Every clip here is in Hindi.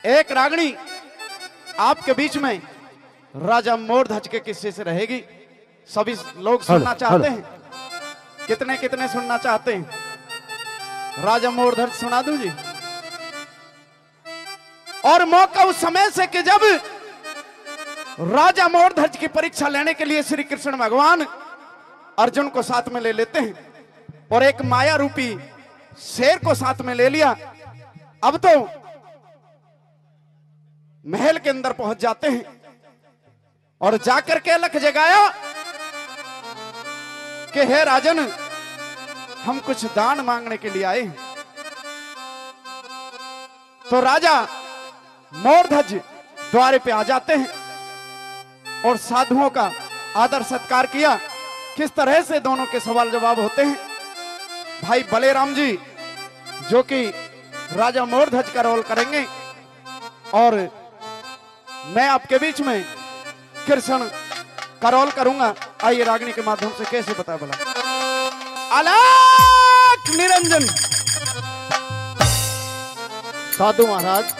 एक रागनी आपके बीच में राजा मोरध्वज के किस्से से रहेगी। सभी लोग सुनना चाहते हैं, कितने कितने सुनना चाहते हैं? राजा मोरध्वज सुना दूं जी। और मौका उस समय से कि जब राजा मोरध्वज की परीक्षा लेने के लिए श्री कृष्ण भगवान अर्जुन को साथ में ले लेते हैं और एक माया रूपी शेर को साथ में ले लिया। अब तो महल के अंदर पहुंच जाते हैं और जाकर के अलख जगाया कि हे राजन, हम कुछ दान मांगने के लिए आए हैं। तो राजा मोरध्वज द्वारे पे आ जाते हैं और साधुओं का आदर सत्कार किया। किस तरह से दोनों के सवाल जवाब होते हैं। भाई बलेराम जी जो कि राजा मोरध्वज का रोल करेंगे और मैं आपके बीच में कृष्ण का रोल करूंगा। आइए रागनी के माध्यम से कैसे बता बोला। अलख निरंजन। साधु महाराज,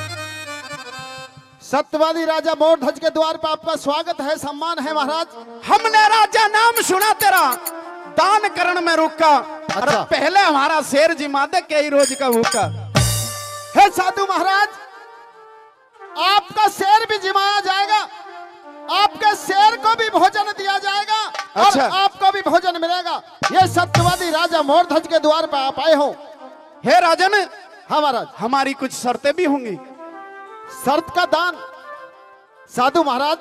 सत्यवादी राजा मोरध्वज के द्वार पर आपका स्वागत है, सम्मान है महाराज। हमने राजा नाम सुना तेरा, दान करण में रुका। अच्छा। पहले हमारा शेर जिमा दे के ही रोज का भूखा। हे साधु महाराज, आपका शेर भी जिमाया जाएगा, आपके शेर को भी भोजन दिया जाएगा। अच्छा। और आपको भी भोजन मिलेगा। ये सत्यवादी राजा मोरध्वज के द्वार पर आप आए हो। हे राजन, हाँ महाराज। हमारी कुछ शर्तें भी होंगी। शर्त का दान? साधु महाराज,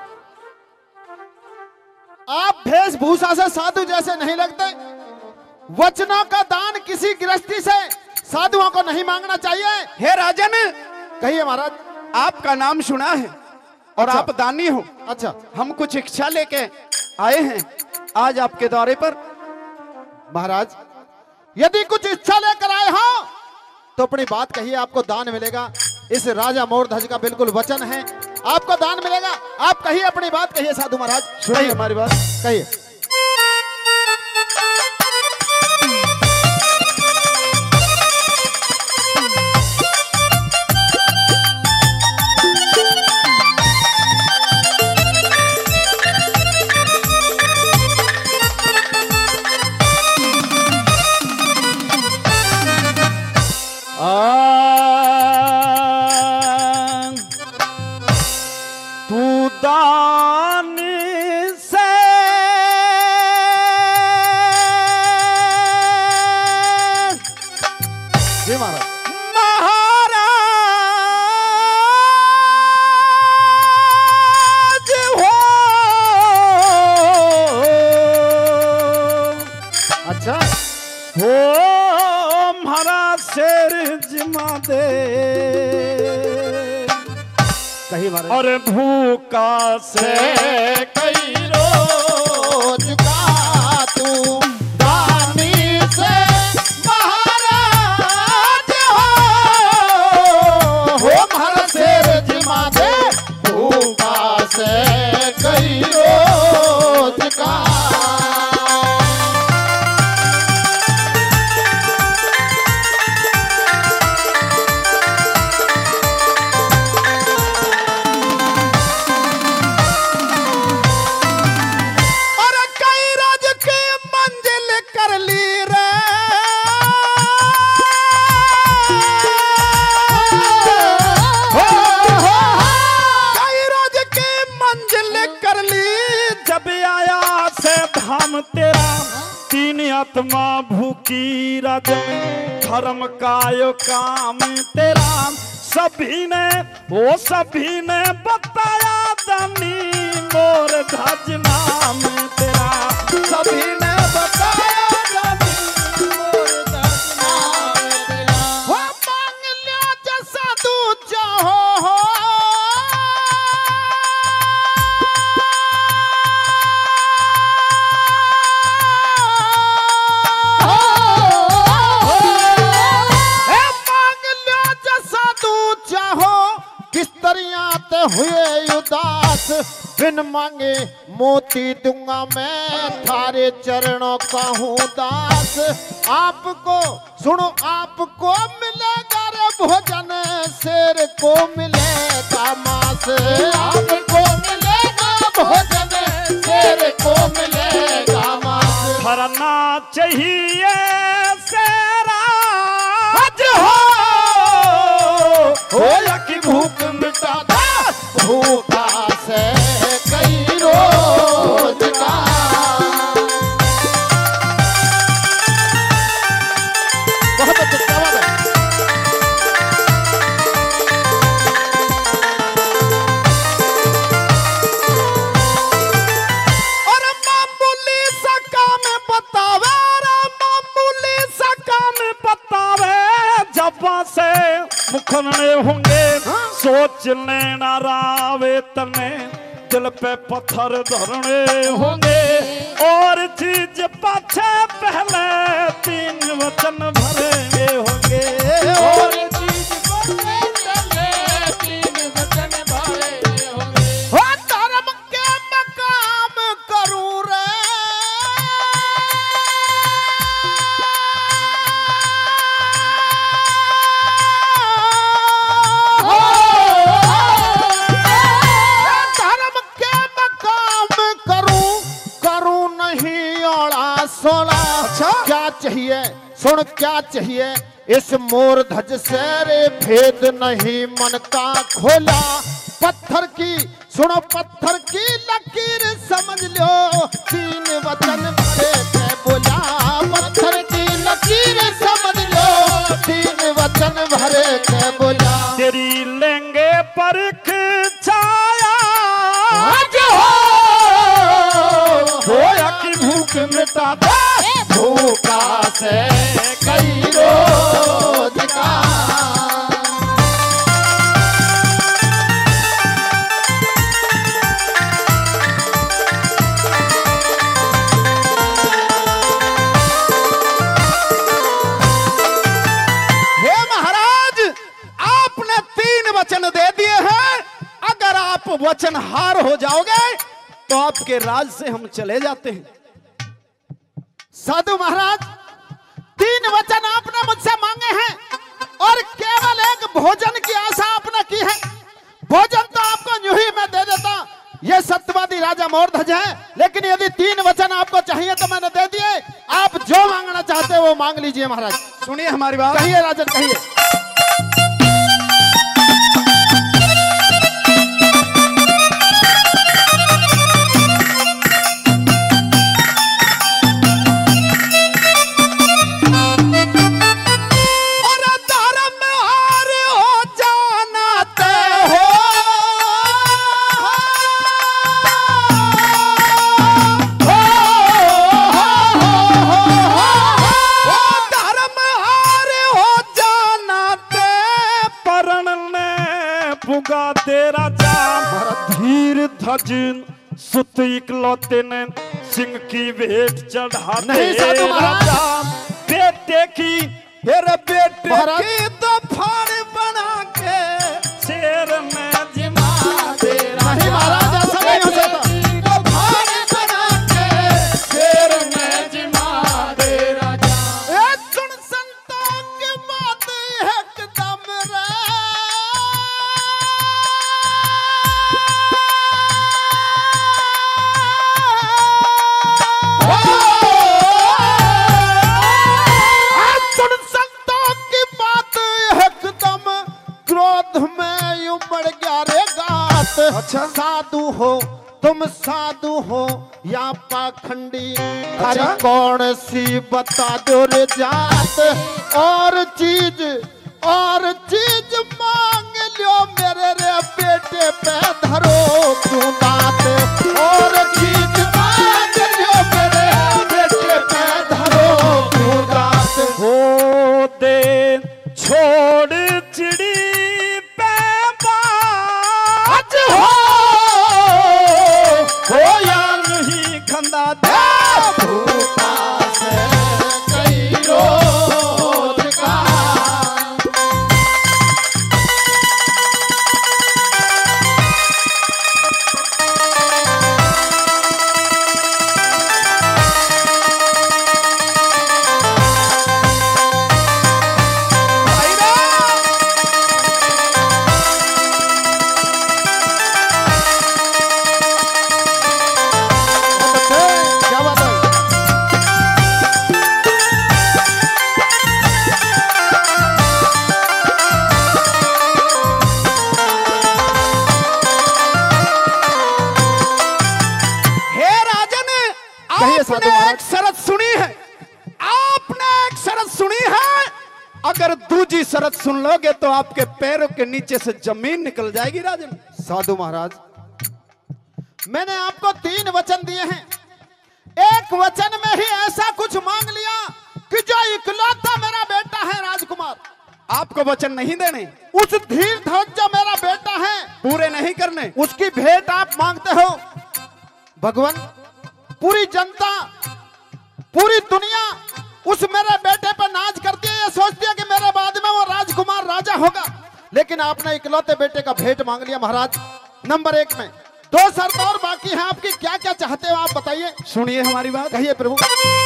आप वेशभूषा से साधु जैसे नहीं लगते। वचनों का दान किसी गृहस्थी से साधुओं को नहीं मांगना चाहिए। हे राजन, कहिए महाराज। आपका नाम सुना है और अच्छा। आप दानी हो। अच्छा। हम कुछ इच्छा लेके आए हैं आज आपके दौरे पर। महाराज, यदि कुछ इच्छा लेकर आए हो तो अपनी बात कहिए, आपको दान मिलेगा। इस राजा मोरध्वज का बिल्कुल वचन है, आपको दान मिलेगा। आप कहिए, अपनी बात कहिए साधु महाराज। सुनिए हमारी बात, कहिए। तू दान से जी महाराज। महाराज हो। अच्छा। हो हमारा शेर जिमा दे। कहिए महाराज। और भूखा से कई रोज का तू दानी से महाराज हो महाराज शेर जिमा दे। भूखा से कई रोज का। तेरा तीन आत्मा भूखी राजन, धर्म कायो काम तेरा। सभी ने बताया दानी मोरध्वज नाम तेरा। सभी ने बताया दानी मोरध्वज नाम तेरा। हो मांग लिया जैसा तू चाहो हो। हुए उदास बिन मांगे मोती दूंगा मैं, थारे चरणों का हूँ दास। आपको सुनो, आपको मिलेगा रे भोजन शेर को मिलेगा मांस, आपको मिलेगा भोजन शेर को मिलेगा मांस। फरना चाहिए शेरा हो या कि भूख मिटा दे, भूखा से कई रोज का। बहुत अच्छे, क्या बात है। और मामूली सा काम बतावे रे, मामूली सा काम बतावे, जब्बा से मुखरने होंगे सोच लेना रावे तने, दिल पे पत्थर धरने होंगे और चीज पाछे पहले तीन वचन भरेंगे होंगे, और चीज पाछे पहले तीन वचन भरेंगे होंगे। हो धर्म के मकाम करूं रे, धर्म के मकाम करूं नहीं औड़ा सोला। अच्छा क्या चाहिए सुन, क्या चाहिए इस मोर ध्वज से रे, भेद नहीं मन का खोला। पत्थर की सुनो, पत्थर की लकीर समझ लो, तीन वचन भरे के बोला। पत्थर की लकीर समझ लो, तीन वचन भरे के बोला। तेरी लेंगे परख छाया होया कि भूख मिटा दे, भूखा से कई रोज का। हे महाराज, आपने 3 वचन दे दिए हैं। अगर आप वचनहार हो जाओगे तो आपके राज से हम चले जाते हैं। साधु महाराज, 3 वचन आपने मुझसे मांगे हैं और केवल एक भोजन की आशा आपने की है। भोजन तो आपको यूं ही मैं दे देता, ये सत्यवादी राजा मोरध्वज है, लेकिन यदि 3 वचन आपको चाहिए तो मैंने दे दिए। आप जो मांगना चाहते हो वो मांग लीजिए महाराज। सुनिए हमारी बात। कहिए राजन, कहिए। पुगा तेरा जाम धीर धज सुत इकलौते ने सिंह की भेंट चढ़ा नहीं साधु महाराज, बेटे की फिर बेटे महाराज। की तो फाड़ बना के शेर में जिमा तेरा नहीं महाराज, ऐसा नहीं हो सकता। तो फाड़ बना के शेर में जिमा तेरा ए सुन संतों की बात एकदम रे, सुन संतों की बात एकदम क्रोध में उमड़ गया रे गात। अच्छा। साधु हो तुम, साधु हो या पाखंडी, अच्छा। अरे कौन सी बता दो रे जात। और चीज मांग लो मेरे रे बेटे पे धरो क्यों दांत। और चीज मांग लो मेरे बेटे पे धरो क्यों दांत। हो दे छोड़ चिड़ी पे बाज हो या नहीं खंदा दे भूखा से कई रोज का। सुन लोगे तो आपके पैरों के नीचे से जमीन निकल जाएगी राजन। साधु महाराज, मैंने आपको 3 वचन दिए हैं, एक वचन में ही ऐसा कुछ मांग लिया कि जो इकलौता मेरा बेटा है राजकुमार, आपको वचन नहीं देने, उस धीर ध्वज जो मेरा बेटा है पूरे नहीं करने, उसकी भेंट आप मांगते हो। भगवान, पूरी जनता, पूरी दुनिया उस मेरे बेटे पर नाज करती है, ये सोचती है कि मेरे बाद में वो राजकुमार राजा होगा, लेकिन आपने इकलौते बेटे का भेंट मांग लिया महाराज। नंबर 1 में 2 शर्त और बाकी हैं आपकी, क्या क्या चाहते हो आप बताइए। सुनिए हमारी बात। कहिए प्रभु।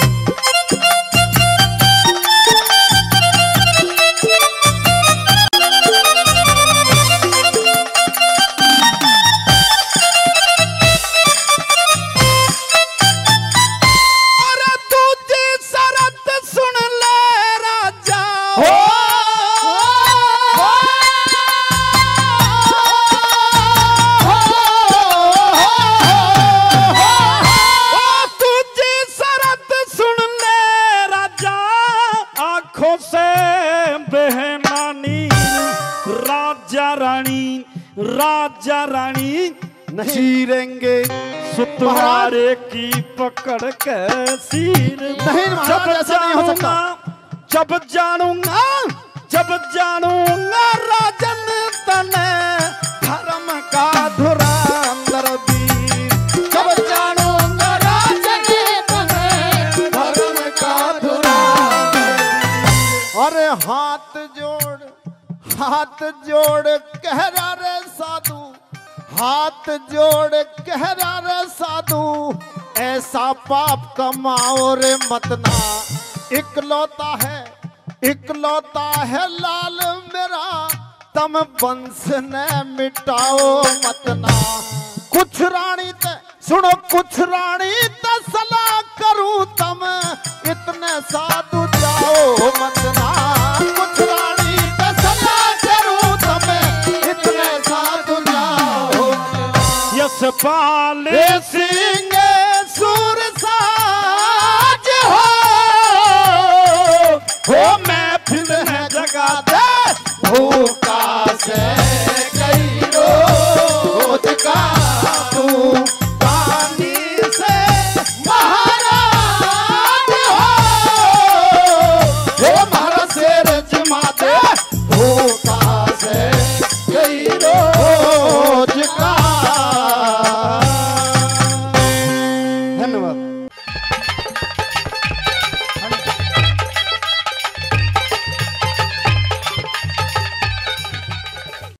राजा रानी चीरेंगे सुतवारे की पकड़ के सिर। नहीं महाराज, ऐसा नहीं हो सकता। जब जानूंगा राजन तने धर्म का धुरंधर वीर, जब जानूंगा राजन तने धर्म का धुरंधर। अरे हाथ जोड़ कह रहा रे साधु, हाथ जोड़ कह रहा रे साधु, ऐसा पाप कमाओ रे मतना, इकलौता है लाल मेरा, तम वंश ने मिटाओ मतना। कुछ रानी ते सुनो, कुछ रानी ते सलाह करूं तम, इतने साधु जाओ मतना। कुछ रानी ते सलाह करूं तम, इतने साधु जाओ। यस पाले सिंह सुरसाज हो महफिल है जगा दे भूखा से।